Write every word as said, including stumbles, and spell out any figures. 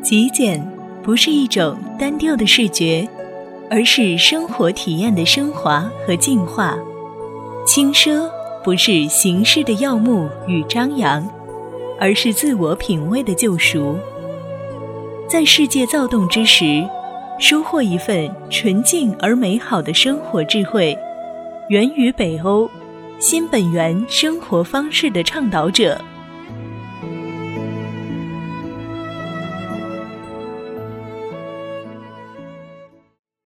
极简不是一种单调的视觉，而是生活体验的升华和进化。轻奢不是形式的耀目与张扬，而是自我品味的救赎。在世界躁动之时，收获一份纯净而美好的生活智慧，源于北欧新本源生活方式的倡导者